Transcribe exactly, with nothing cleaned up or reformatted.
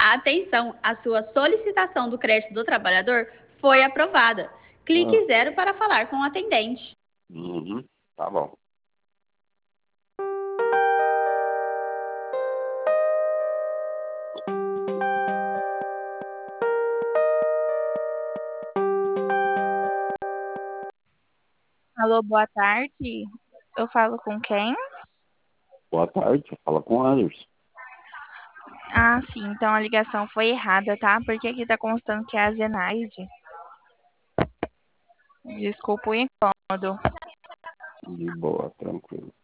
Atenção, a sua solicitação do crédito do trabalhador foi aprovada. Clique Ah, zero para falar com o atendente. uhum, tá bom. Alô, boa tarde. Eu falo com quem? Boa tarde, fala com o Anderson. Ah, sim, então a ligação foi errada, tá? Porque aqui tá constando que é a Zenaide. Desculpa o incômodo. De boa, tranquilo.